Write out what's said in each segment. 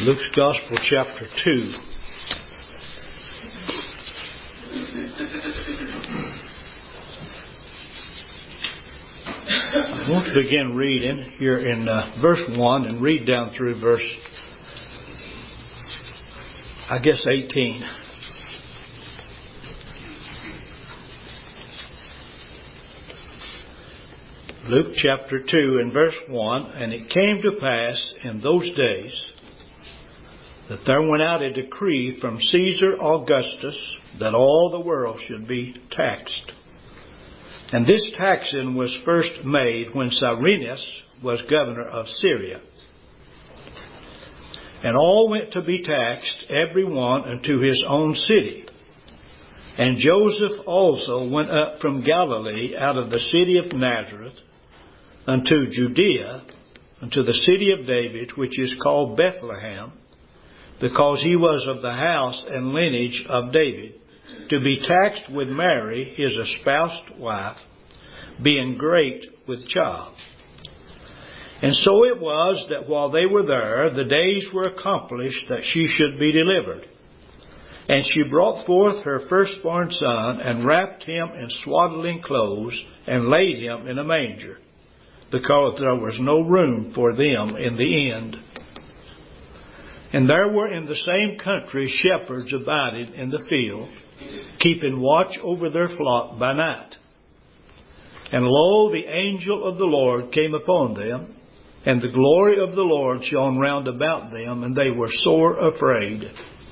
Luke's Gospel, chapter 2. I want to begin reading here in verse 1 and read down through verse, 18. Luke chapter 2 and verse 1, And it came to pass in those days that there went out a decree from Caesar Augustus that all the world should be taxed. And this taxing was first made when Cyrenius was governor of Syria. And all went to be taxed, every one unto his own city. And Joseph also went up from Galilee out of the city of Nazareth unto Judea, unto the city of David, which is called Bethlehem, because he was of the house and lineage of David, to be taxed with Mary, his espoused wife, being great with child. And so it was that while they were there, the days were accomplished that she should be delivered. And she brought forth her firstborn son, and wrapped him in swaddling clothes, and laid him in a manger, because there was no room for them in the inn. And there were in the same country shepherds abiding in the field, keeping watch over their flock by night. And lo, the angel of the Lord came upon them, and the glory of the Lord shone round about them, and they were sore afraid.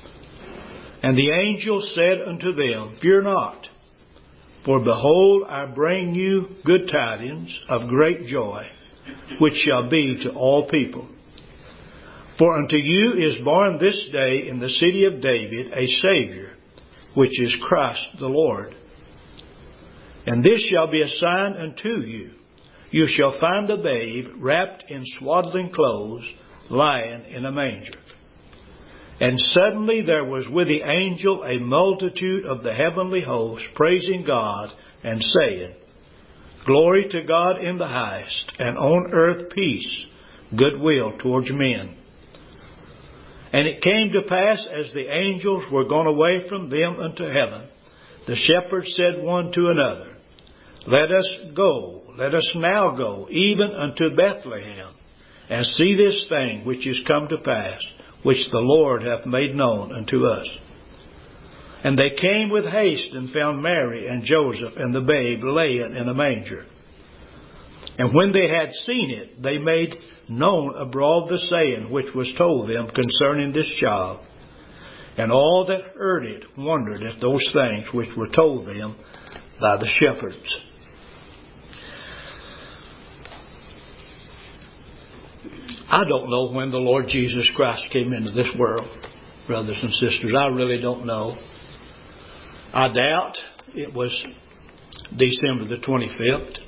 And the angel said unto them, Fear not, for behold, I bring you good tidings of great joy, which shall be to all people. For unto you is born this day in the city of David a Savior, which is Christ the Lord. And this shall be a sign unto you. You shall find a babe wrapped in swaddling clothes, lying in a manger. And suddenly there was with the angel a multitude of the heavenly host, praising God and saying, Glory to God in the highest, and on earth peace, goodwill towards men. And it came to pass, as the angels were gone away from them unto heaven, the shepherds said one to another, Let us now go, even unto Bethlehem, and see this thing which is come to pass, which the Lord hath made known unto us. And they came with haste, and found Mary and Joseph and the babe laying in a manger. And when they had seen it, they made known abroad the saying which was told them concerning this child. And all that heard it wondered at those things which were told them by the shepherds. I don't know when the Lord Jesus Christ came into this world, brothers and sisters. I really don't know. I doubt it was December the 25th.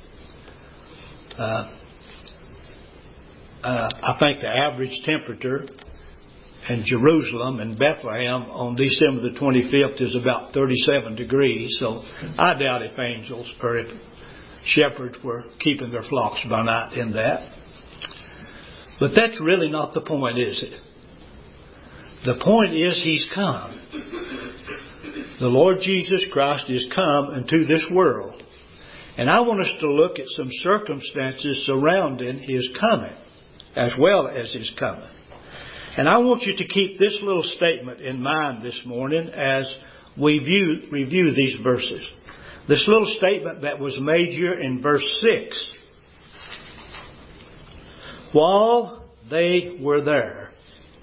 I think the average temperature in Jerusalem and Bethlehem on December the 25th is about 37 degrees. So I doubt if angels or if shepherds were keeping their flocks by night in that. But that's really not the point, is it? The point is He's come. The Lord Jesus Christ is come into this world. And I want us to look at some circumstances surrounding His coming, as well as His coming. And I want you to keep this little statement in mind this morning as we review these verses. This little statement that was made here in verse 6. While they were there.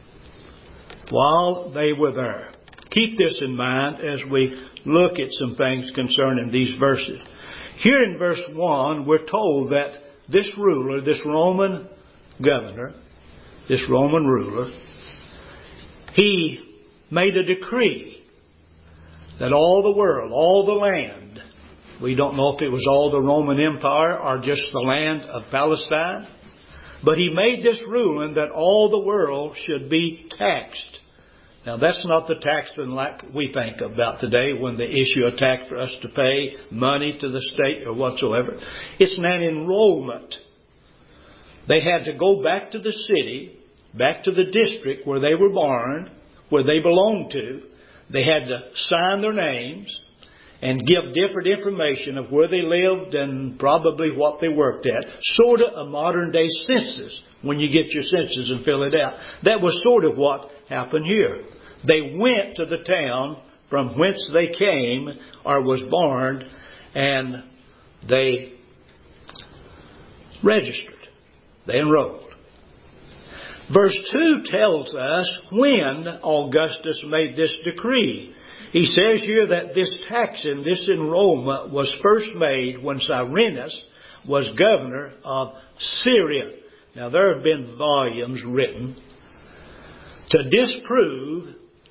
Keep this in mind as we look at some things concerning these verses. Here in verse 1, we're told that this ruler, this Roman governor, this Roman ruler, he made a decree that all the world, all the land, we don't know if it was all the Roman Empire or just the land of Palestine, but he made this ruling that all the world should be taxed. Now that's not the taxing like we think about today when they issue a tax for us to pay money to the state or whatsoever. It's an enrollment. They had to go back to the city back to the district where they were born, where they belonged to. They had to sign their names and give different information of where they lived and probably what they worked at. Sort of a modern day census when you get your census and fill it out. That was sort of what happened here. They went to the town from whence they came or was born, and they registered. They enrolled. Verse 2 tells us when Augustus made this decree. He says here that this taxing, this enrollment was first made when Cyrenius was governor of Syria. Now there have been volumes written to disprove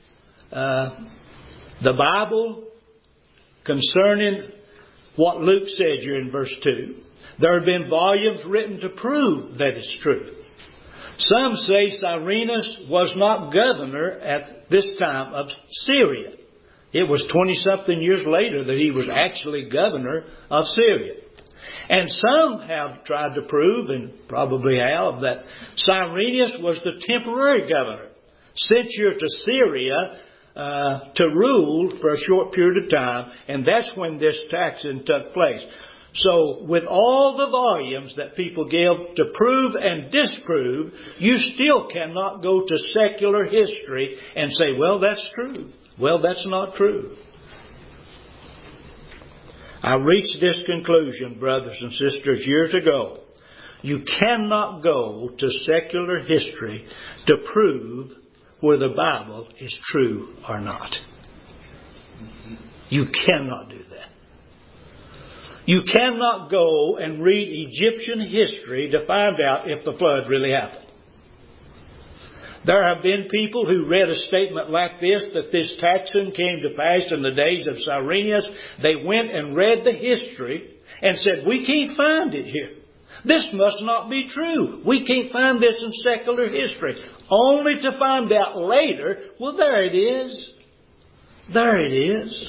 the Bible concerning what Luke said here in verse 2. There have been volumes written to prove that it's true. Some say Cyrenius was not governor at this time of Syria. It was 20-something years later that he was actually governor of Syria. And some have tried to prove, and probably have, that Cyrenius was the temporary governor sent here to Syria to rule for a short period of time, and that's when this taxing took place. So with all the volumes that people give to prove and disprove, you still cannot go to secular history and say, well, that's true. Well, that's not true. I reached this conclusion, brothers and sisters, years ago. You cannot go to secular history to prove whether the Bible is true or not. You cannot do that. You cannot go and read Egyptian history to find out if the flood really happened. There have been people who read a statement like this, that this taxing came to pass in the days of Cyrenius. They went and read the history and said, we can't find it here. This must not be true. We can't find this in secular history. Only to find out later, well, there it is. There it is.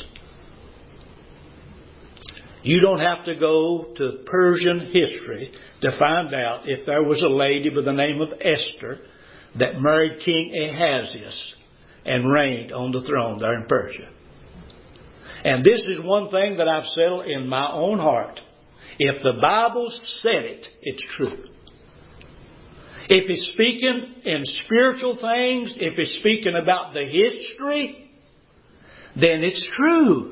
You don't have to go to Persian history to find out if there was a lady by the name of Esther that married King Ahasuerus and reigned on the throne there in Persia. And this is one thing that I've settled in my own heart. If the Bible said it, it's true. If it's speaking in spiritual things, if it's speaking about the history, then it's true.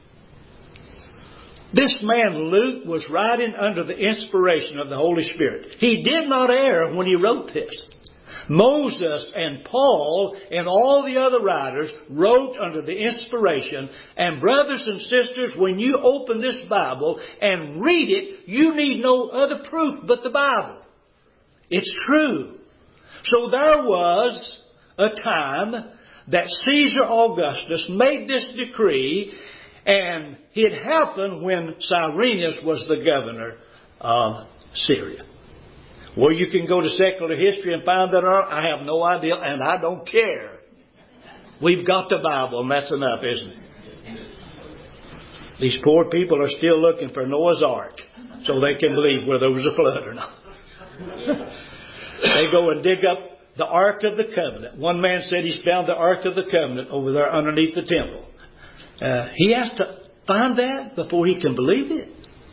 This man Luke was writing under the inspiration of the Holy Spirit. He did not err when he wrote this. Moses and Paul and all the other writers wrote under the inspiration. And brothers and sisters, when you open this Bible and read it, you need no other proof but the Bible. It's true. So there was a time that Caesar Augustus made this decree, and it happened when Cyrenius was the governor of Syria. Well, you can go to secular history and find that out. I have no idea, and I don't care. We've got the Bible, and that's enough, isn't it? These poor people are still looking for Noah's Ark so they can believe whether there was a flood or not. They go and dig up the Ark of the Covenant. One man said he's found the Ark of the Covenant over there underneath the temple. He has to find that before he can believe it.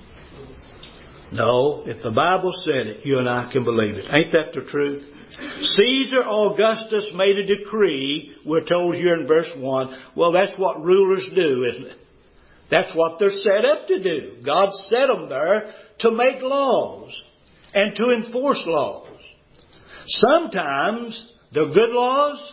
No, if the Bible said it, you and I can believe it. Ain't that the truth? Caesar Augustus made a decree, we're told here in verse 1. Well, that's what rulers do, isn't it? That's what they're set up to do. God set them there to make laws and to enforce laws. Sometimes they're good laws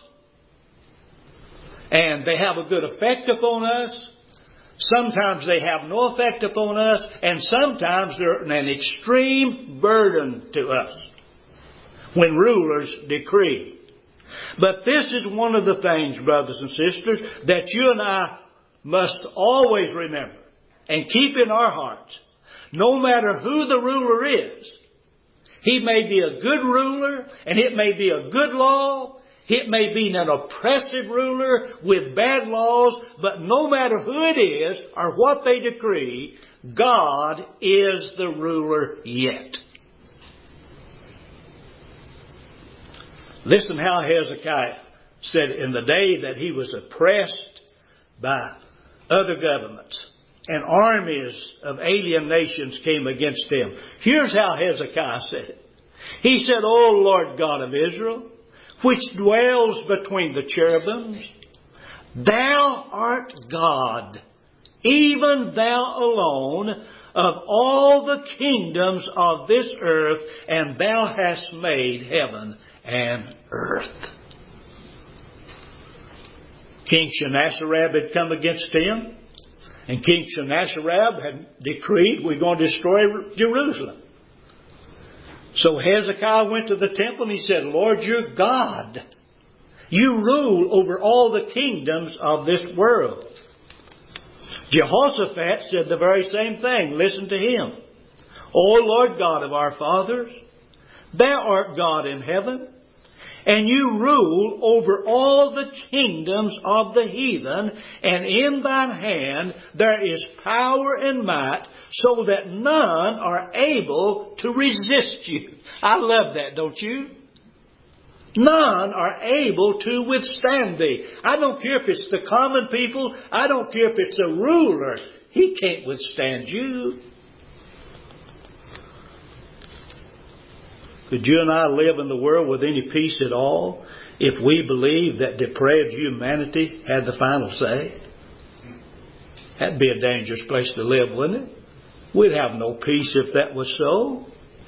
and they have a good effect upon us. Sometimes they have no effect upon us, and sometimes they're an extreme burden to us when rulers decree. But this is one of the things, brothers and sisters, that you and I must always remember and keep in our hearts. No matter who the ruler is, he may be a good ruler, and it may be a good law. It may be an oppressive ruler with bad laws, but no matter who it is or what they decree, God is the ruler yet. Listen how Hezekiah said in the day that he was oppressed by other governments and armies of alien nations came against him. Here's how Hezekiah said it. He said, O Lord God of Israel, which dwells between the cherubims, Thou art God, even Thou alone, of all the kingdoms of this earth, and Thou hast made heaven and earth. King Sennacherib had come against him, and King Sennacherib had decreed, we're going to destroy Jerusalem. So Hezekiah went to the temple and he said, Lord, you're God. You rule over all the kingdoms of this world. Jehoshaphat said the very same thing. Listen to him. O Lord God of our fathers, Thou art God in heaven, and you rule over all the kingdoms of the heathen, and in Thine hand there is power and might, so that none are able to resist you. I love that, don't you? None are able to withstand thee. I don't care if it's the common people. I don't care if it's a ruler. He can't withstand you. Could you and I live in the world with any peace at all if we believe that depraved humanity had the final say? That'd be a dangerous place to live, wouldn't it? We'd have no peace if that was so.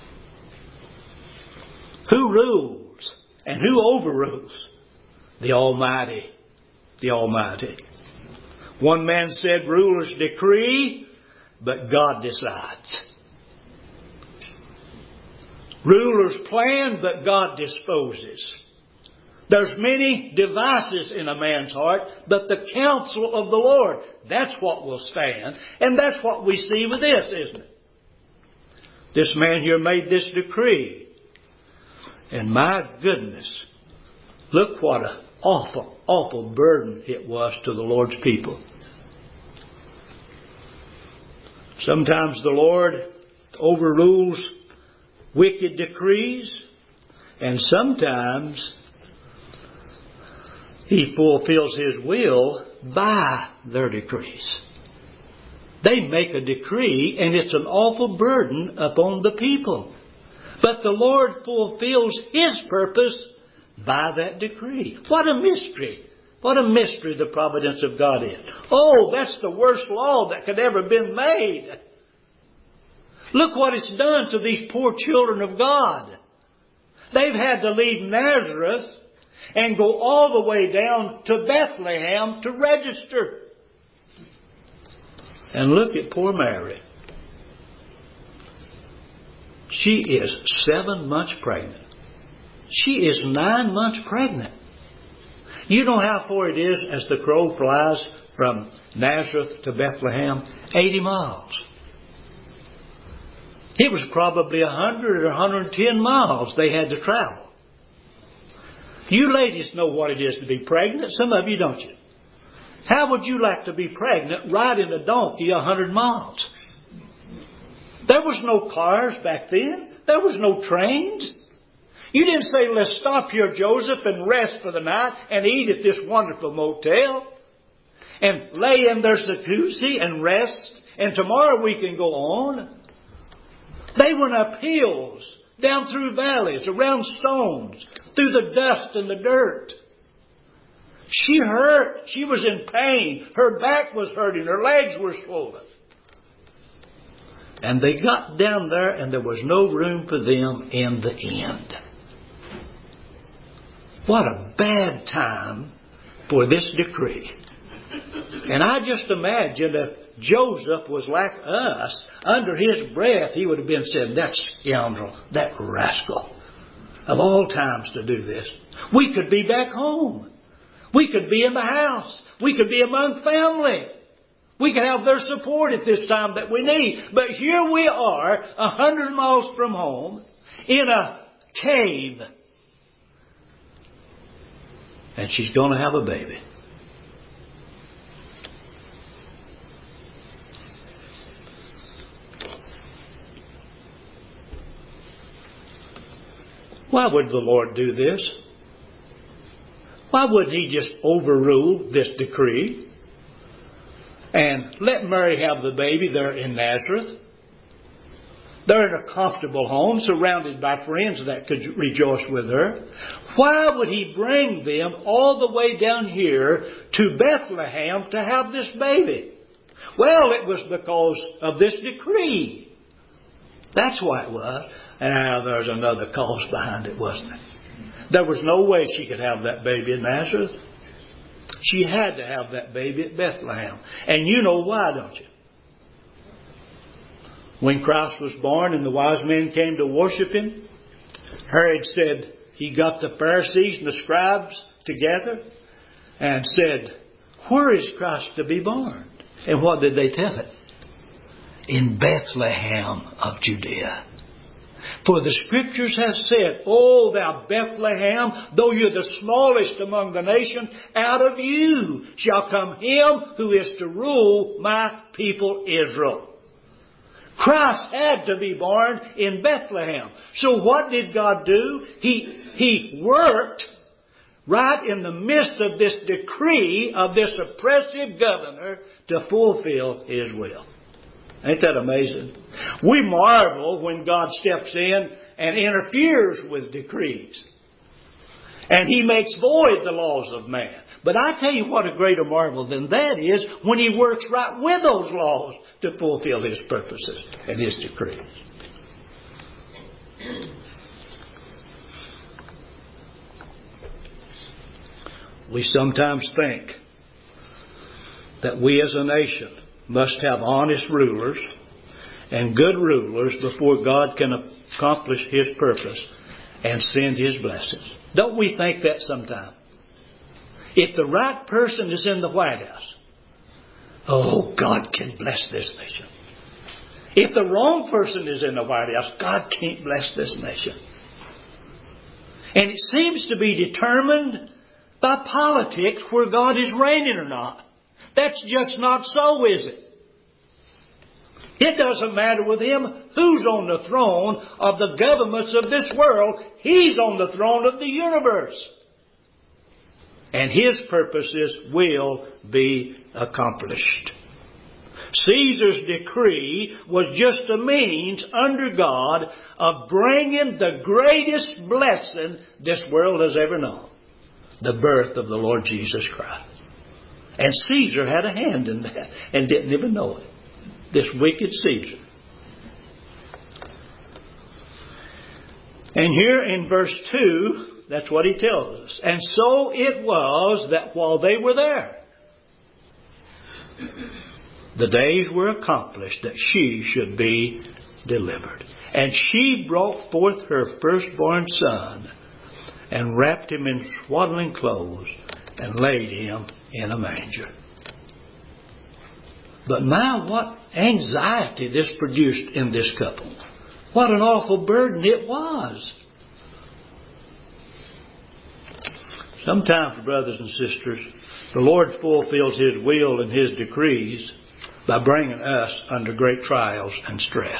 Who rules and who overrules? The Almighty. The Almighty. One man said, rulers decree, but God decides. Rulers plan, but God disposes. There's many devices in a man's heart, but the counsel of the Lord, that's what will stand. And that's what we see with this, isn't it? This man here made this decree. And my goodness, look what an awful, awful burden it was to the Lord's people. Sometimes the Lord overrules wicked decrees, and sometimes He fulfills His will by their decrees. They make a decree, and it's an awful burden upon the people. But the Lord fulfills His purpose by that decree. What a mystery. What a mystery the providence of God is. Oh, that's the worst law that could ever have been made. Look what it's done to these poor children of God. They've had to leave Nazareth and go all the way down to Bethlehem to register. And look at poor Mary. She is 7 months pregnant. She is 9 months pregnant. You know how far it is as the crow flies from Nazareth to Bethlehem? 80 miles. It was probably 100 or 110 miles they had to travel. You ladies know what it is to be pregnant. Some of you don't you? How would you like to be pregnant riding a donkey 100 miles? There was no cars back then. There was no trains. You didn't say, let's stop here, Joseph, and rest for the night and eat at this wonderful motel and lay in their jacuzzi and rest, and tomorrow we can go on. They went up hills, down through valleys, around stones, through the dust and the dirt. She hurt. She was in pain. Her back was hurting. Her legs were swollen. And they got down there and there was no room for them in the end. What a bad time for this decree. And I just imagine if Joseph was like us, under his breath he would have been saying, that scoundrel, that rascal, of all times to do this. We could be back home. We could be in the house. We could be among family. We could have their support at this time that we need. But here we are, 100 miles from home, in a cave. And she's going to have a baby. Why would the Lord do this? Why wouldn't he just overrule this decree and let Mary have the baby there in Nazareth? They're in a comfortable home, surrounded by friends that could rejoice with her. Why would he bring them all the way down here to Bethlehem to have this baby? Well, it was because of this decree. That's why it was. And now there's another cause behind it, wasn't it? There was no way she could have that baby in Nazareth. She had to have that baby at Bethlehem. And you know why, don't you? When Christ was born and the wise men came to worship Him, Herod said, he got the Pharisees and the scribes together and said, where is Christ to be born? And what did they tell him? In Bethlehem of Judea. For the Scriptures have said, O thou Bethlehem, though you're the smallest among the nations, out of you shall come him who is to rule my people Israel. Christ had to be born in Bethlehem. So what did God do? He worked right in the midst of this decree of this oppressive governor to fulfill His will. Ain't that amazing? We marvel when God steps in and interferes with decrees. And He makes void the laws of man. But I tell you what a greater marvel than that is when He works right with those laws to fulfill His purposes and His decrees. We sometimes think that we as a nation must have honest rulers and good rulers before God can accomplish His purpose and send His blessings. Don't we think that sometimes? If the right person is in the White House, oh, God can bless this nation. If the wrong person is in the White House, God can't bless this nation. And it seems to be determined by politics where God is reigning or not. That's just not so, is it? It doesn't matter with Him who's on the throne of the governments of this world. He's on the throne of the universe. And His purposes will be accomplished. Caesar's decree was just a means under God of bringing the greatest blessing this world has ever known. The birth of the Lord Jesus Christ. And Caesar had a hand in that and didn't even know it. This wicked Caesar. And here in verse 2, that's what he tells us. And so it was that while they were there, the days were accomplished that she should be delivered. And she brought forth her firstborn son and wrapped him in swaddling clothes and laid him in a manger. But my, what anxiety this produced in this couple. What an awful burden it was. Sometimes, brothers and sisters, the Lord fulfills His will and His decrees by bringing us under great trials and stress.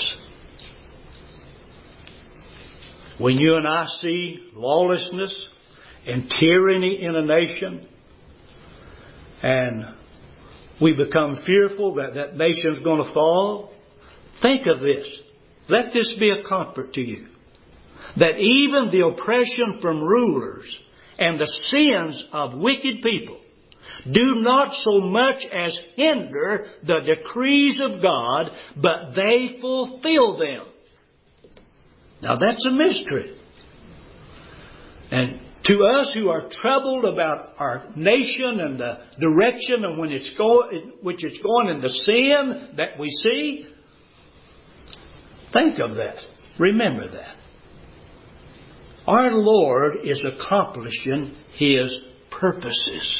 When you and I see lawlessness and tyranny in a nation, and we become fearful that that nation's going to fall, think of this. Let this be a comfort to you. That even the oppression from rulers and the sins of wicked people do not so much as hinder the decrees of God, but they fulfill them. Now that's a mystery. And to us who are troubled about our nation and the direction and which it's going and the sin that we see, think of that. Remember that. Our Lord is accomplishing His purposes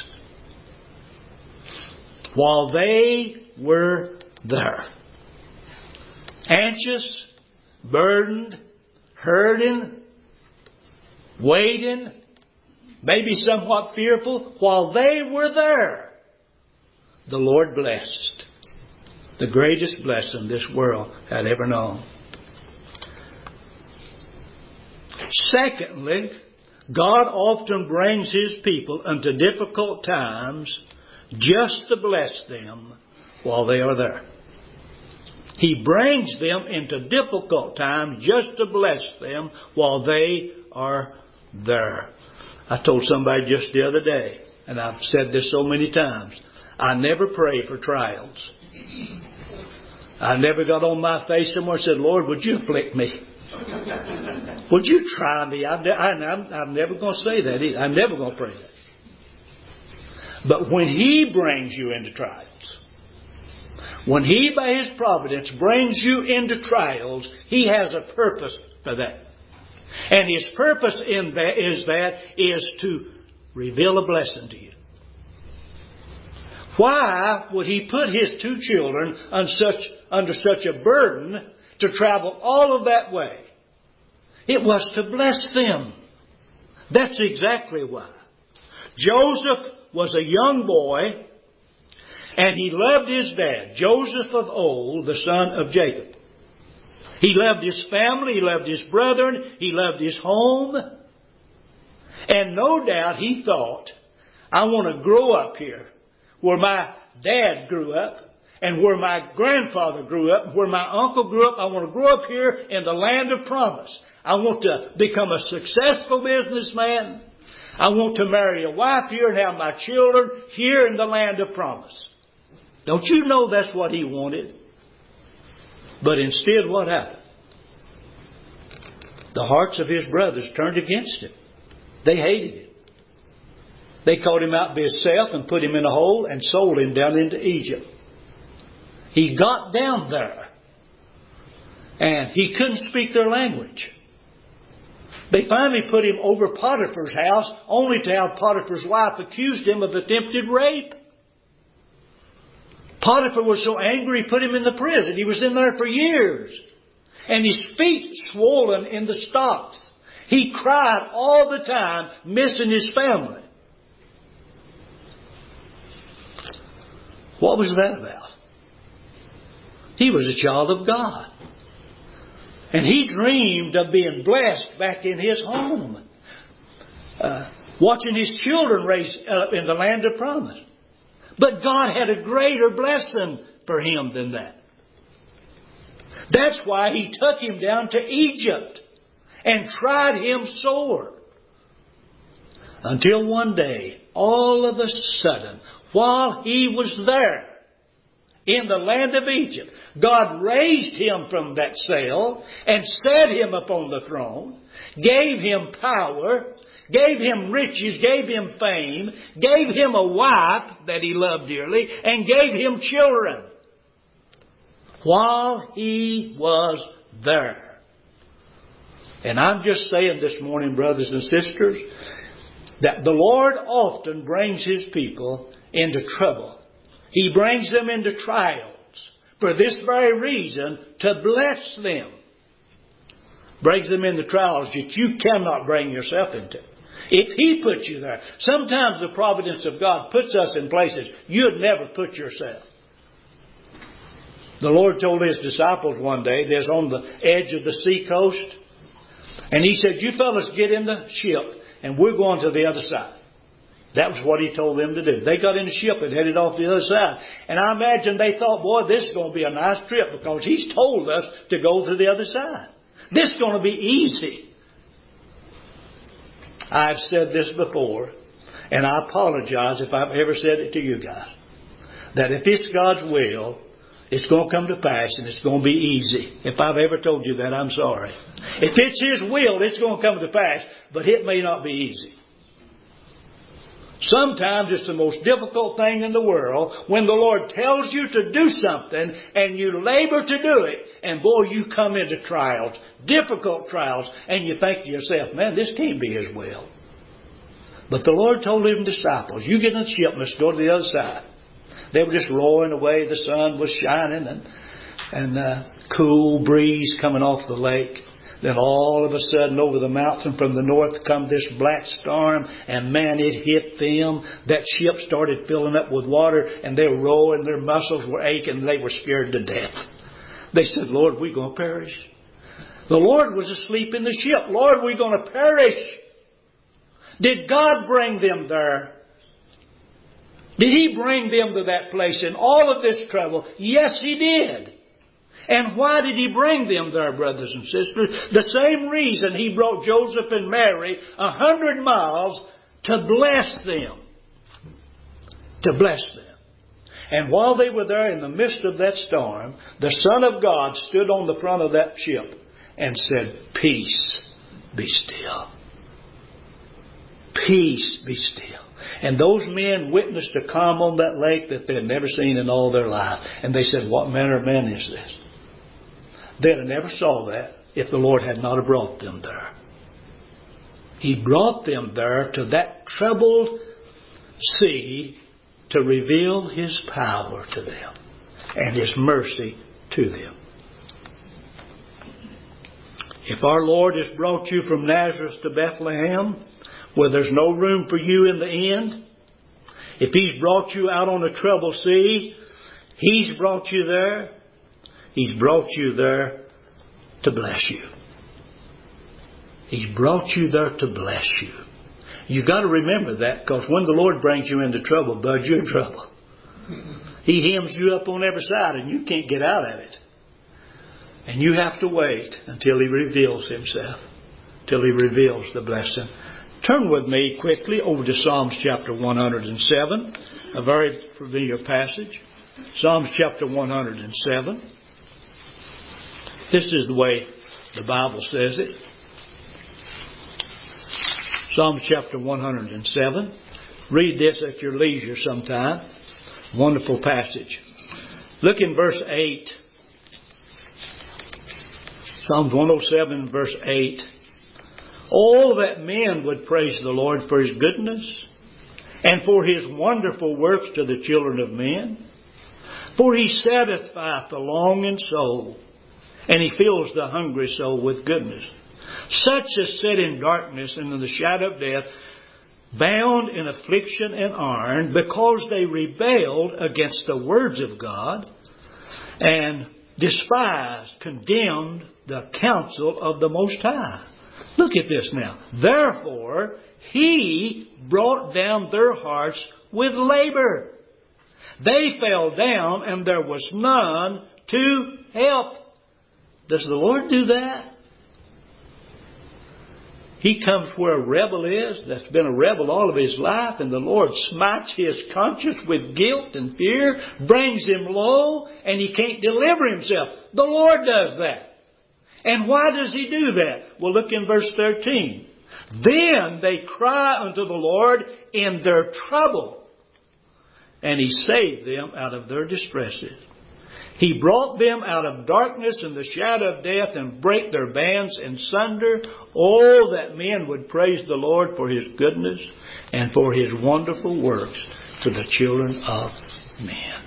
while they were there. Anxious, burdened, hurting, waiting, maybe somewhat fearful, while they were there, the Lord blessed. The greatest blessing this world had ever known. Secondly, God often brings His people into difficult times just to bless them while they are there. He brings them into difficult times just to bless them while they are there. I told somebody just the other day, and I've said this so many times, I never pray for trials. I never got on my face somewhere and said, Lord, would you afflict me? Would you try me? I'm never going to say that either. I'm never going to pray that. But when He brings you into trials, when He, by His providence, brings you into trials, He has a purpose for that. And His purpose in that is to reveal a blessing to you. Why would He put His two children under such a burden to travel all of that way? It was to bless them. That's exactly why. Joseph was a young boy, and he loved his dad, Joseph of old, the son of Jacob. He loved his family, he loved his brethren, he loved his home. And no doubt he thought, I want to grow up here where my dad grew up, and where my grandfather grew up, where my uncle grew up. I want to grow up here in the land of promise. I want to become a successful businessman. I want to marry a wife here and have my children here in the land of promise. Don't you know that's what he wanted? But instead, what happened? The hearts of his brothers turned against him. They hated him. They caught him out by himself and put him in a hole and sold him down into Egypt. He got down there and he couldn't speak their language. They finally put him over Potiphar's house, only to have Potiphar's wife accused him of attempted rape. Potiphar was so angry he put him in the prison. He was in there for years. And his feet swollen in the stocks. He cried all the time, missing his family. What was that about? He was a child of God. And he dreamed of being blessed back in his home. Watching his children raised up in the land of promise. But God had a greater blessing for him than that. That's why He took him down to Egypt and tried him sore. Until one day, all of a sudden, while he was there in the land of Egypt, God raised him from that cell and set him upon the throne, gave him power, gave him riches, gave him fame, gave him a wife that he loved dearly, and gave him children while he was there. And I'm just saying this morning, brothers and sisters, that the Lord often brings His people into trouble. He brings them into trials for this very reason, to bless them. Brings them into trials that you cannot bring yourself into. If He puts you there, sometimes the providence of God puts us in places you'd never put yourself. The Lord told His disciples one day, they was on the edge of the sea coast, and He said, you fellas get in the ship and we're going to the other side. That was what He told them to do. They got in the ship and headed off to the other side. And I imagine they thought, boy, this is going to be a nice trip because He's told us to go to the other side. This is going to be easy. I've said this before, and I apologize if I've ever said it to you guys, that if it's God's will, it's going to come to pass and it's going to be easy. If I've ever told you that, I'm sorry. If it's His will, it's going to come to pass, but it may not be easy. Sometimes it's the most difficult thing in the world when the Lord tells you to do something and you labor to do it, and boy, you come into trials, difficult trials, and you think to yourself, man, this can't be His will. But the Lord told His disciples, you get in the ship, let's go to the other side. They were just rowing away, the sun was shining and cool breeze coming off the lake. Then all of a sudden over the mountain from the north come this black storm, and man, it hit them. That ship started filling up with water, and they were rowing, their muscles were aching, they were scared to death. They said, Lord, we're going to perish. The Lord was asleep in the ship. Lord, we're going to perish. Did God bring them there? Did He bring them to that place in all of this trouble? Yes, He did. And why did He bring them there, brothers and sisters? The same reason He brought Joseph and Mary 100 miles, to bless them. To bless them. And while they were there in the midst of that storm, the Son of God stood on the front of that ship and said, "Peace, be still. Peace, be still." And those men witnessed a calm on that lake that they had never seen in all their life. And they said, "What manner of man is this?" They'd have never saw that if the Lord had not brought them there. He brought them there to that troubled sea to reveal His power to them and His mercy to them. If our Lord has brought you from Nazareth to Bethlehem, where there's no room for you in the end, if He's brought you out on a troubled sea, He's brought you there. He's brought you there to bless you. He's brought you there to bless you. You've got to remember that, because when the Lord brings you into trouble, bud, you're in trouble. He hems you up on every side and you can't get out of it. And you have to wait until He reveals Himself, till He reveals the blessing. Turn with me quickly over to Psalms chapter 107, a very familiar passage. Psalms chapter 107. This is the way the Bible says it. Psalm chapter 107. Read this at your leisure sometime. Wonderful passage. Look in verse 8. Psalms 107 verse 8. Oh, that men would praise the Lord for His goodness and for His wonderful works to the children of men. For He satisfieth the longing soul, and He fills the hungry soul with goodness. Such as sit in darkness and in the shadow of death, bound in affliction and iron, because they rebelled against the words of God, and despised, condemned the counsel of the Most High. Look at this now. Therefore, He brought down their hearts with labor. They fell down, and there was none to help. Does the Lord do that? He comes where a rebel is, that's been a rebel all of his life, and the Lord smites his conscience with guilt and fear, brings him low, and he can't deliver himself. The Lord does that. And why does He do that? Well, look in verse 13. Then they cry unto the Lord in their trouble, and He saved them out of their distresses. He brought them out of darkness and the shadow of death, and brake their bands in sunder. Oh, that men would praise the Lord for His goodness and for His wonderful works to the children of men.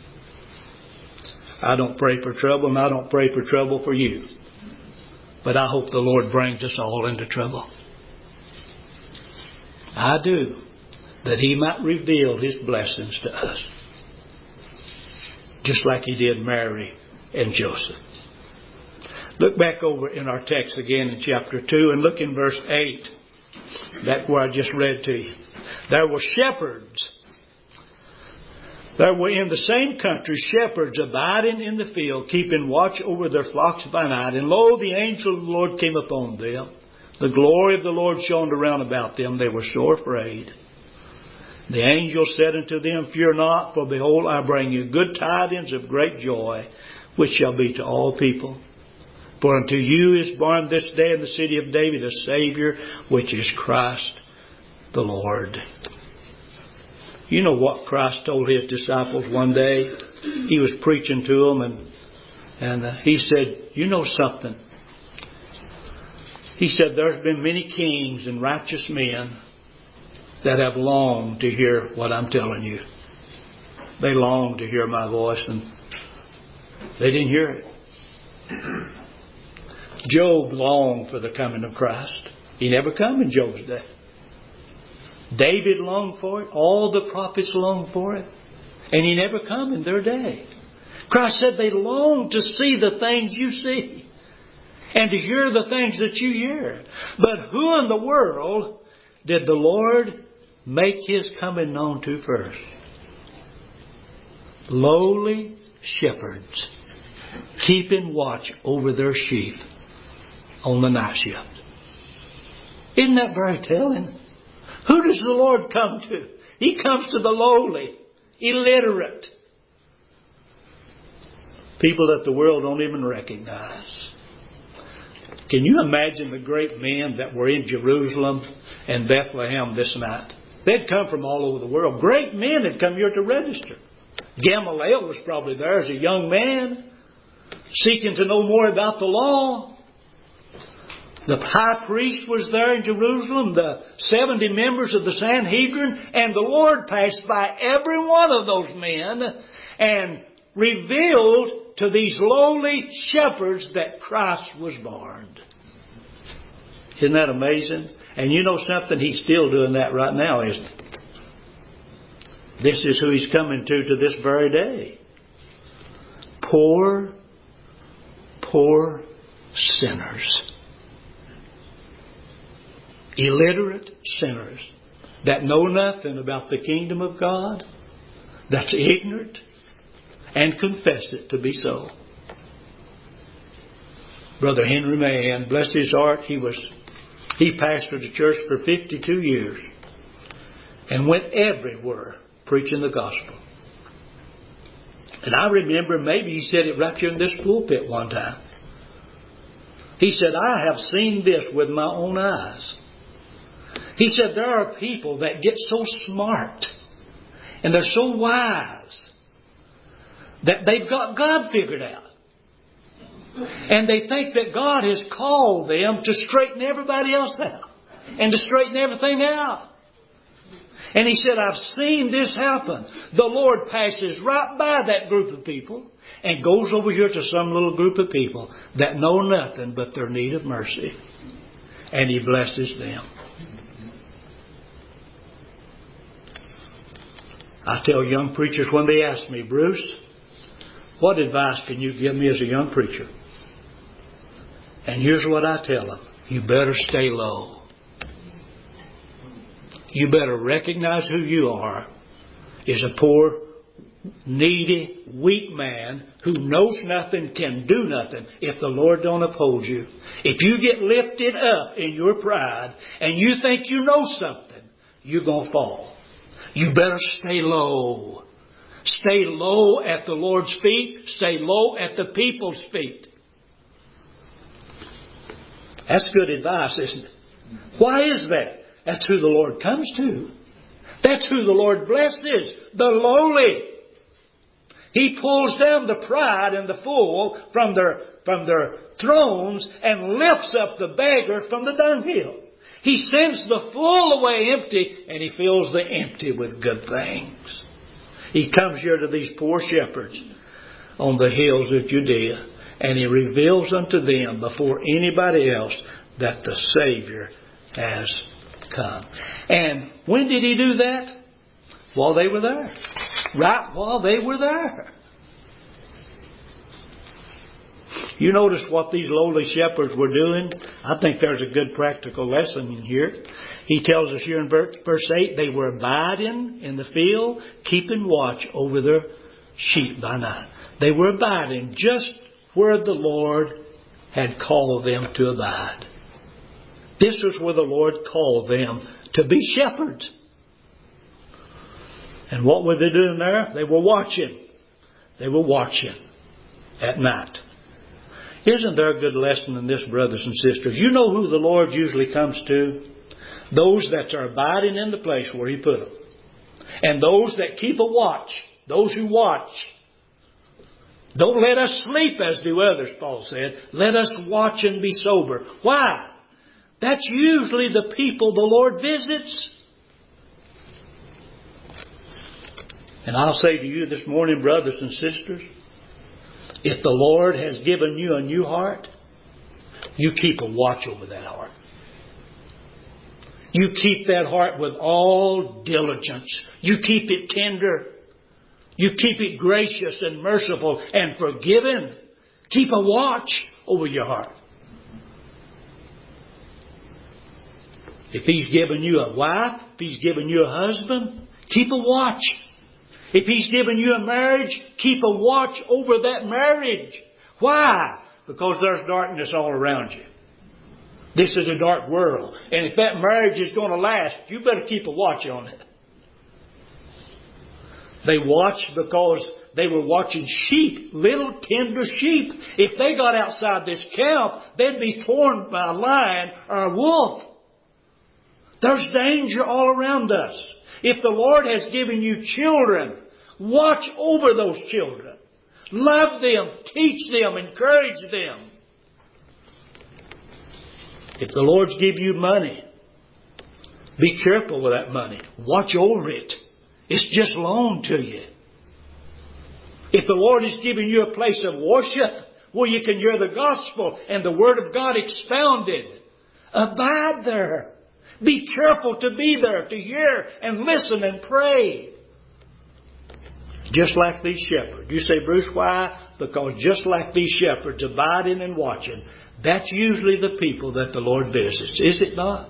I don't pray for trouble, and I don't pray for trouble for you. But I hope the Lord brings us all into trouble. I do. That He might reveal His blessings to us. Just like He did Mary and Joseph. Look back over in our text again in chapter 2 and look in verse 8. That's where I just read to you. There were shepherds. There were in the same country shepherds abiding in the field, keeping watch over their flocks by night. And lo, the angel of the Lord came upon them. The glory of the Lord shone around about them. They were sore afraid. The angel said unto them, Fear not, for behold, I bring you good tidings of great joy, which shall be to all people. For unto you is born this day in the city of David a Savior, which is Christ the Lord. You know what Christ told His disciples one day? He was preaching to them and He said, you know something? He said, there's been many kings and righteous men that have longed to hear what I'm telling you. They longed to hear my voice, and they didn't hear it. Job longed for the coming of Christ. He never come in Job's day. David longed for it. All the prophets longed for it. And He never come in their day. Christ said they long to see the things you see and to hear the things that you hear. But who in the world did the Lord make His coming known to first? Lowly shepherds keeping watch over their sheep on the night shift. Isn't that very telling? Who does the Lord come to? He comes to the lowly, illiterate, people that the world don't even recognize. Can you imagine the great men that were in Jerusalem and Bethlehem this night? They'd come from all over the world. Great men had come here to register. Gamaliel was probably there as a young man, seeking to know more about the law. The high priest was there in Jerusalem, the 70 members of the Sanhedrin, and the Lord passed by every one of those men and revealed to these lowly shepherds that Christ was born. Isn't that amazing? And you know something? He's still doing that right now, isn't he? This is who He's coming to this very day. Poor sinners. Illiterate sinners that know nothing about the kingdom of God, that's ignorant, and confess it to be so. Brother Henry Mahan, bless his heart, he pastored the church for 52 years and went everywhere preaching the gospel. And I remember, maybe he said it right here in this pulpit one time. He said, I have seen this with my own eyes. He said, there are people that get so smart and they're so wise that they've got God figured out. And they think that God has called them to straighten everybody else out and to straighten everything out. And he said, I've seen this happen. The Lord passes right by that group of people and goes over here to some little group of people that know nothing but their need of mercy. And He blesses them. I tell young preachers when they ask me, Bruce, what advice can you give me as a young preacher? And here's what I tell them. You better stay low. You better recognize who you are as a poor, needy, weak man who knows nothing, can do nothing if the Lord don't uphold you. If you get lifted up in your pride and you think you know something, you're going to fall. You better stay low. Stay low at the Lord's feet. Stay low at the people's feet. That's good advice, isn't it? Why is that? That's who the Lord comes to. That's who the Lord blesses. The lowly. He pulls down the pride and the fool from their thrones and lifts up the beggar from the dunghill. He sends the full away empty, and He fills the empty with good things. He comes here to these poor shepherds on the hills of Judea, and He reveals unto them before anybody else that the Savior has come. And when did He do that? While they were there. Right while they were there. You notice what these lowly shepherds were doing? I think there's a good practical lesson in here. He tells us here in verse 8, they were abiding in the field, keeping watch over their sheep by night. They were abiding just where the Lord had called them to abide. This was where the Lord called them to be shepherds. And what were they doing there? They were watching. They were watching at night. Isn't there a good lesson in this, brothers and sisters? You know who the Lord usually comes to? Those that are abiding in the place where He put them. And those that keep a watch. Those who watch. Don't let us sleep as do others, Paul said. Let us watch and be sober. Why? That's usually the people the Lord visits. And I'll say to you this morning, brothers and sisters, if the Lord has given you a new heart, you keep a watch over that heart. You keep that heart with all diligence. You keep it tender. You keep it gracious and merciful and forgiving. Keep a watch over your heart. If He's given you a wife, if He's given you a husband, keep a watch. If He's given you a marriage, keep a watch over that marriage. Why? Because there's darkness all around you. This is a dark world. And if that marriage is going to last, you better keep a watch on it. They watched because they were watching sheep, little tender sheep. If they got outside this camp, they'd be torn by a lion or a wolf. There's danger all around us. If the Lord has given you children, watch over those children. Love them, teach them, encourage them. If the Lord's give you money, be careful with that money. Watch over it. It's just loaned to you. If the Lord has given you a place of worship where you can hear the gospel and the Word of God expounded, abide there. Be careful to be there, to hear and listen and pray. Just like these shepherds. You say, Bruce, why? Because just like these shepherds abiding and watching, that's usually the people that the Lord visits. Is it not?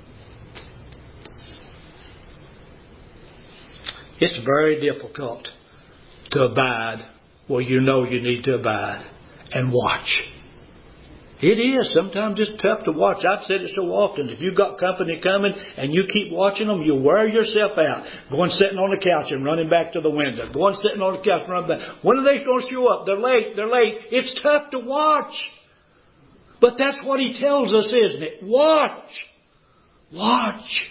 It's very difficult to abide where you know you need to abide and watch. It is. Sometimes it's tough to watch. I've said it so often. If you've got company coming and you keep watching them, you'll wear yourself out. Going sitting on the couch and running back to the window. Going sitting on the couch and running back. When are they going to show up? They're late. They're late. It's tough to watch. But that's what He tells us, isn't it? Watch. Watch.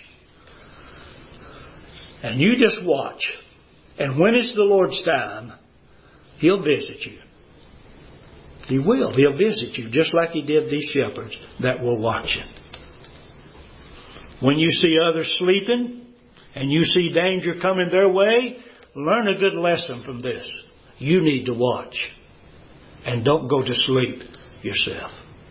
And you just watch. And when it's the Lord's time, He'll visit you. He will. He'll visit you just like He did these shepherds that were watching. When you see others sleeping and you see danger coming their way, learn a good lesson from this. You need to watch. And don't go to sleep yourself.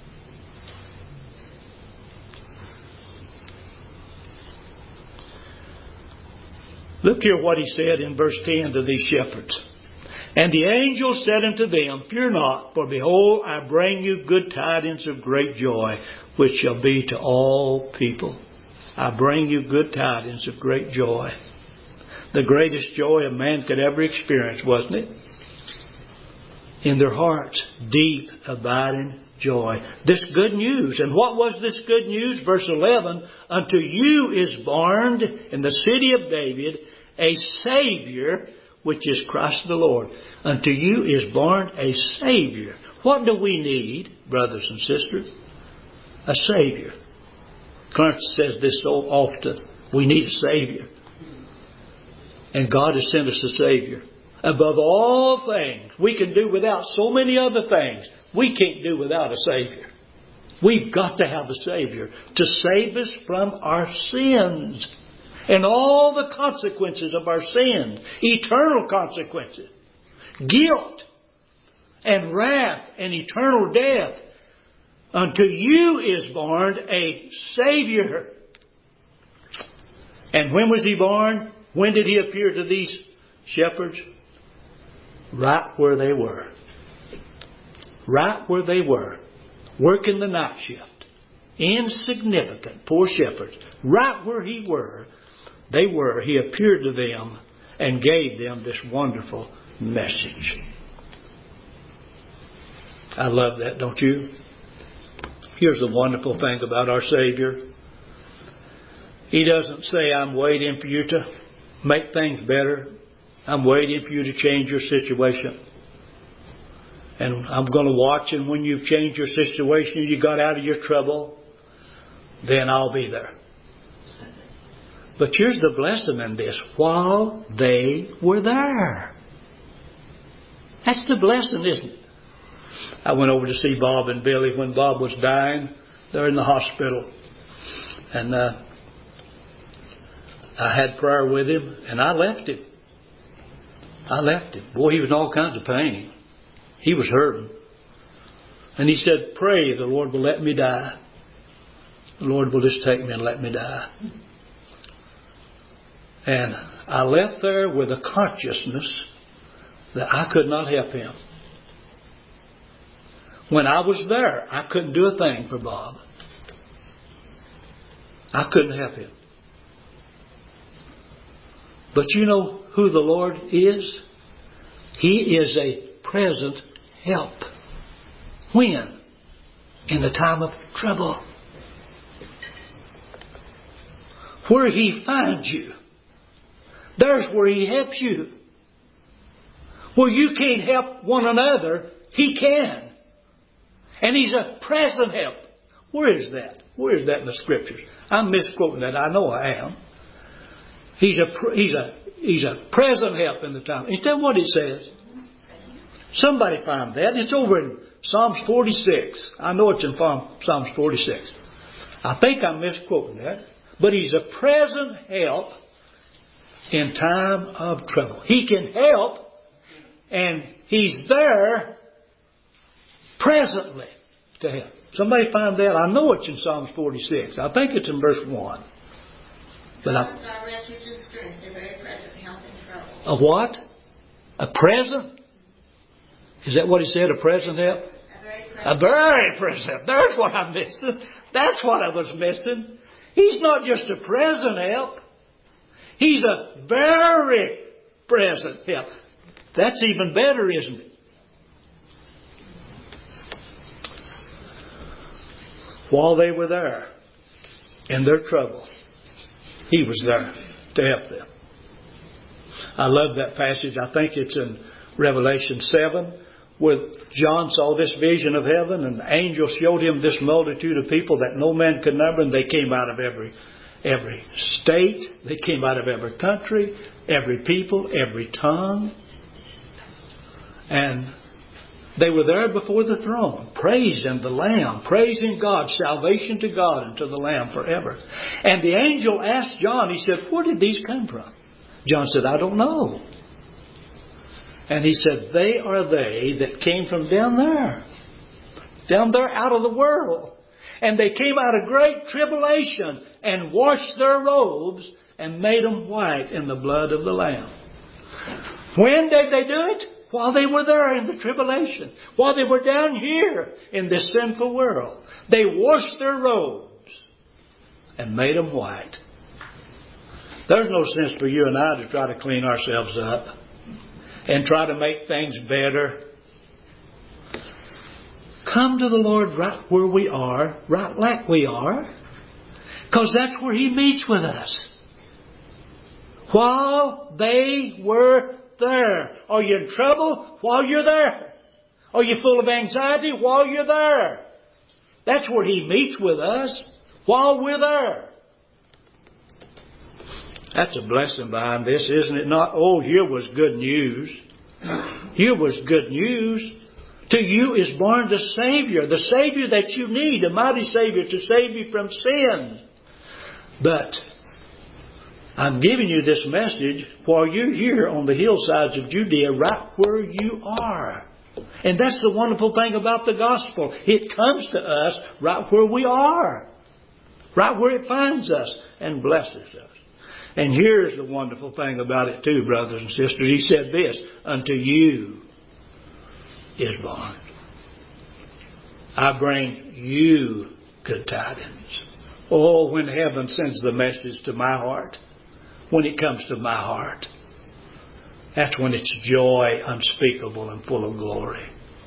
Look here what He said in verse 10 to these shepherds. And the angel said unto them, Fear not, for behold, I bring you good tidings of great joy, which shall be to all people. I bring you good tidings of great joy. The greatest joy a man could ever experience, wasn't it? In their hearts, deep, abiding joy. This good news. And what was this good news? Verse 11, Unto you is born in the city of David a Savior, which is Christ the Lord. Unto you is born a Savior. What do we need, brothers and sisters? A Savior. Clarence says this so often. We need a Savior. And God has sent us a Savior. Above all things, we can do without so many other things. We can't do without a Savior. We've got to have a Savior to save us from our sins and all the consequences of our sins, eternal consequences, guilt and wrath and eternal death. Unto you is born a Savior. And when was He born? When did He appear to these shepherds? Right where they were. Right where they were. Working the night shift. Insignificant, poor shepherds. Right where He appeared to them and gave them this wonderful message. I love that, don't you? Here's the wonderful thing about our Savior. He doesn't say, I'm waiting for you to make things better. I'm waiting for you to change your situation. And I'm going to watch, and when you've changed your situation, you got out of your trouble, then I'll be there. But here's the blessing in this. While they were there. That's the blessing, isn't it? I went over to see Bob and Billy when Bob was dying. They're in the hospital. And I had prayer with him, and I left him. Boy, he was in all kinds of pain. He was hurting. And he said, pray the Lord will let me die. The Lord will just take me and let me die. And I left there with a consciousness that I could not help him. When I was there, I couldn't do a thing for Bob. I couldn't help him. But you know who the Lord is? He is a present help. When? In the time of trouble. Where He finds you, there's where He helps you. Where you can't help one another, He can. And He's a present help. Where is that? Where is that in the Scriptures? I'm misquoting that. I know I am. He's a present help in the time. Isn't that what it says? Somebody find that. It's over in Psalms 46. I know it's in Psalms 46. I think I'm misquoting that. But He's a present help in time of trouble. He can help, and He's there presently to help. Somebody find that. I know it's in Psalms 46. I think it's in verse 1. But our refuge and strength, a very present help in trouble. A what? A present? Is that what he said? A present help? A very present. There's what I'm missing. That's what I was missing. He's not just a present help. He's a very present help. That's even better, isn't it? While they were there in their trouble, He was there to help them. I love that passage. I think it's in Revelation 7, where John saw this vision of heaven, and the angel showed him this multitude of people that no man could number, and they came out of every state, they came out of every country, every people, every tongue. And they were there before the throne, praising the Lamb, praising God, salvation to God and to the Lamb forever. And the angel asked John, he said, where did these come from? John said, I don't know. And he said, they are they that came from down there out of the world. And they came out of great tribulation and washed their robes and made them white in the blood of the Lamb. When did they do it? While they were there in the tribulation. While they were down here in this sinful world. They washed their robes and made them white. There's no sense for you and I to try to clean ourselves up and try to make things better. Come to the Lord right where we are, right like we are, because that's where He meets with us. While they were there. Are you in trouble? While you're there. Are you full of anxiety? While you're there. That's where He meets with us, while we're there. That's a blessing behind this, isn't it not? Oh, here was good news. Here was good news. To you is born the Savior that you need, a mighty Savior to save you from sin. But I'm giving you this message while you're here on the hillsides of Judea, right where you are. And that's the wonderful thing about the gospel. It comes to us right where we are. Right where it finds us and blesses us. And here's the wonderful thing about it too, brothers and sisters. He said this, unto you is born. I bring you good tidings. Oh, when heaven sends the message to my heart, when it comes to my heart, that's when it's joy unspeakable and full of glory.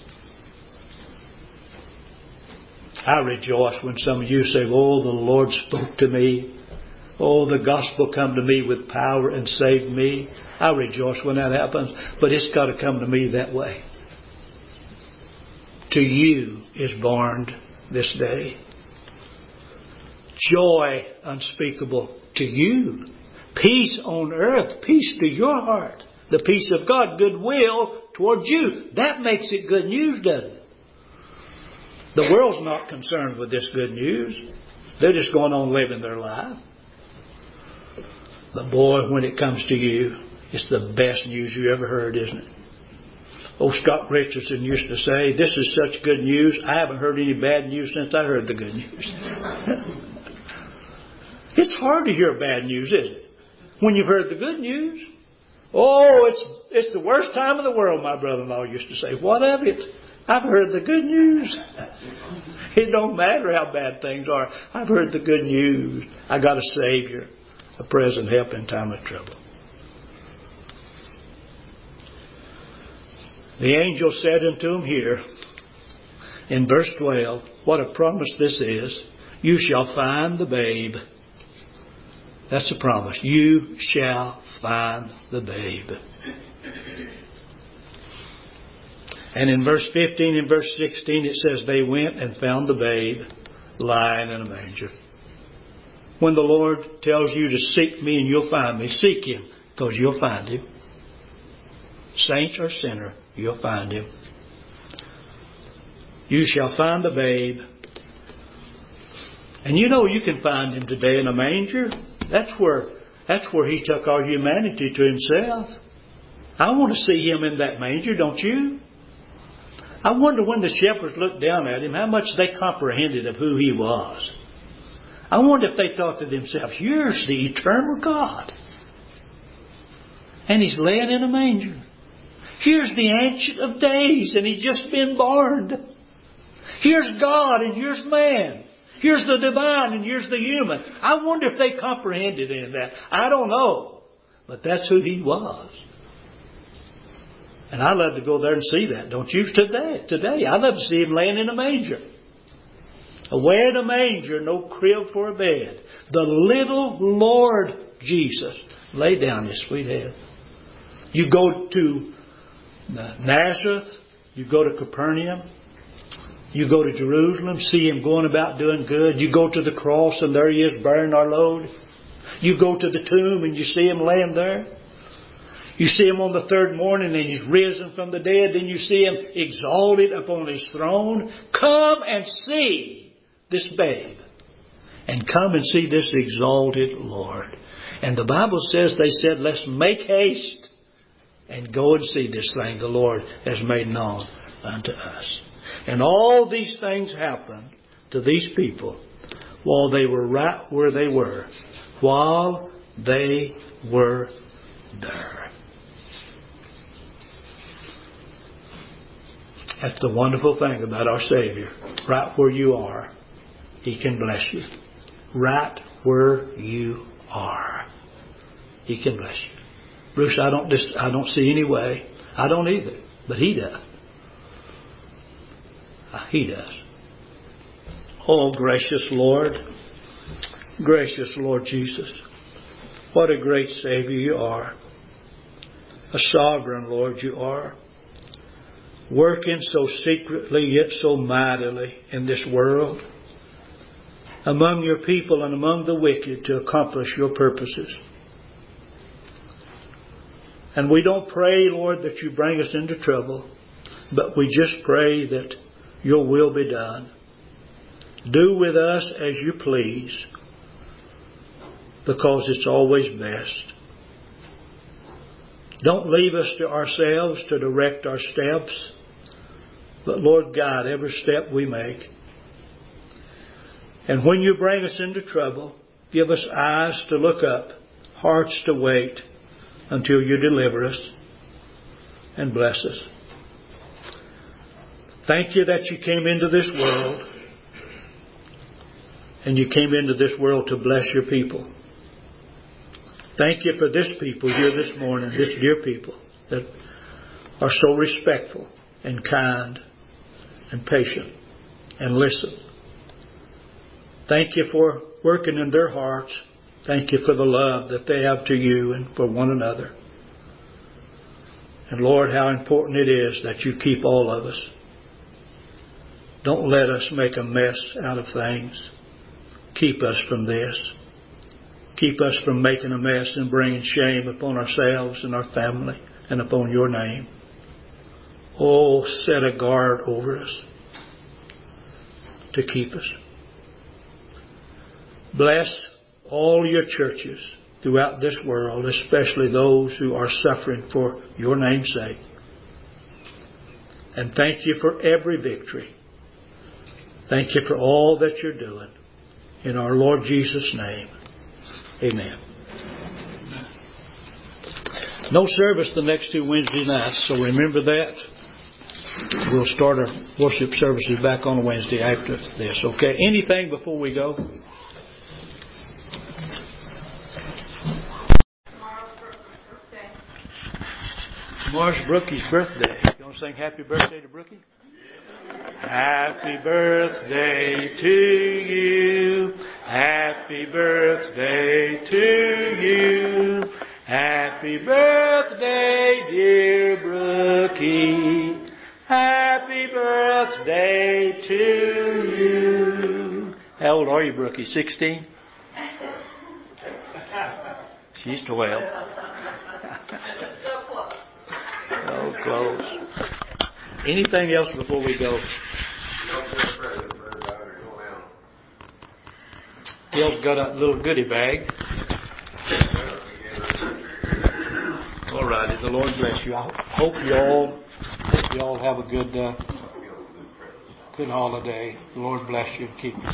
I rejoice when some of you say, oh, the Lord spoke to me. Oh, the gospel come to me with power and saved me. I rejoice when that happens, but it's got to come to me that way. To you is born this day joy unspeakable to you. Peace on earth, peace to your heart. The peace of God, goodwill towards you. That makes it good news, doesn't it? The world's not concerned with this good news. They're just going on living their life. But boy, when it comes to you, it's the best news you ever heard, isn't it? Oh, Scott Richardson used to say, this is such good news. I haven't heard any bad news since I heard the good news. It's hard to hear bad news, isn't it? When you've heard the good news. Oh, it's the worst time in the world, my brother-in-law used to say. What of it? I've heard the good news. It don't matter how bad things are. I've heard the good news. I got a Savior, a present help in time of trouble. The angel said unto him here, in verse 12, what a promise this is. You shall find the babe. That's a promise. You shall find the babe. And in verse 15 and verse 16 it says, they went and found the babe lying in a manger. When the Lord tells you to seek me and you'll find me, seek Him because you'll find Him. Saint or sinner, you'll find Him. You shall find the babe. And you know you can find Him today in a manger. That's where He took our humanity to Himself. I want to see Him in that manger, don't you? I wonder when the shepherds looked down at Him, how much they comprehended of who He was. I wonder if they thought to themselves, here's the eternal God. And He's laying in a manger. Here's the Ancient of Days, and He's just been born. Here's God, and here's man. Here's the divine, and here's the human. I wonder if they comprehended any of that. I don't know. But that's who He was. And I love to go there and see that, don't you? Today, I love to see Him laying in a manger. Away in a manger, no crib for a bed. The little Lord Jesus lay down His sweet head. You go to Nazareth, you go to Capernaum, you go to Jerusalem, see Him going about doing good. You go to the cross and there He is bearing our load. You go to the tomb and you see Him laying there. You see Him on the third morning and He's risen from the dead. Then you see Him exalted upon His throne. Come and see this babe. And come and see this exalted Lord. And the Bible says, they said, let's make haste and go and see this thing the Lord has made known unto us. And all these things happened to these people while they were right where they were. While they were there. That's the wonderful thing about our Savior. Right where you are, He can bless you. Right where you are, He can bless you. Bruce, I don't see any way. I don't either. But He does. He does. Oh, gracious Lord. Gracious Lord Jesus. What a great Savior you are. A sovereign Lord you are. Working so secretly yet so mightily in this world. Among your people and among the wicked to accomplish your purposes. And we don't pray, Lord, that you bring us into trouble. But we just pray that your will be done. Do with us as you please. Because it's always best. Don't leave us to ourselves to direct our steps. But Lord, guide every step we make. And when you bring us into trouble, give us eyes to look up, hearts to wait until you deliver us and bless us. Thank you that you came into this world and you came into this world to bless your people. Thank you for this people here this morning, this dear people that are so respectful and kind and patient and listen. Thank you for working in their hearts. Thank you for the love that they have to you and for one another. And Lord, how important it is that you keep all of us. Don't let us make a mess out of things. Keep us from this. Keep us from making a mess and bringing shame upon ourselves and our family and upon your name. Oh, set a guard over us to keep us. Bless all your churches throughout this world, especially those who are suffering for your name's sake. And thank you for every victory. Thank you for all that you're doing. In our Lord Jesus' name, amen. No service the next 2 Wednesday nights, so remember that. we'll start our worship services back on Wednesday after this. Okay. Anything before we go? Tomorrow's Brookie's birthday. You want to sing happy birthday to Brookie? Happy birthday to you. Happy birthday to you. Happy birthday, dear Brookie. Happy birthday to you. How old are you, Brookie? 16? She's 12. So close. So close. Anything else before we go? Gil's got a little goodie bag. All righty. The Lord bless you. I hope you all have a good holiday. The Lord bless you and keep you.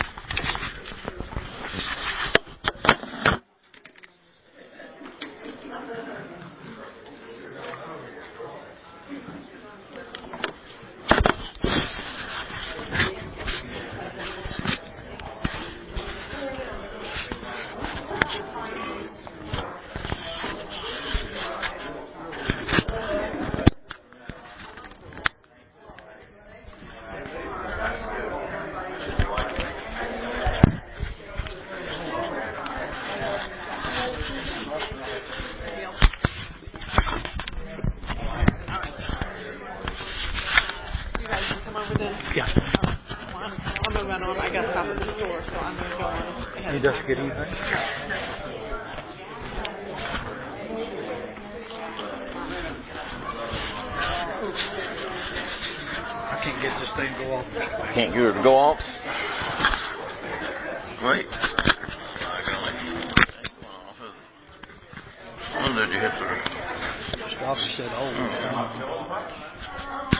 You just get anything? I can't get this thing to go off. Can't get her to go off? Wait. When did you hit her? Stop, said, oh.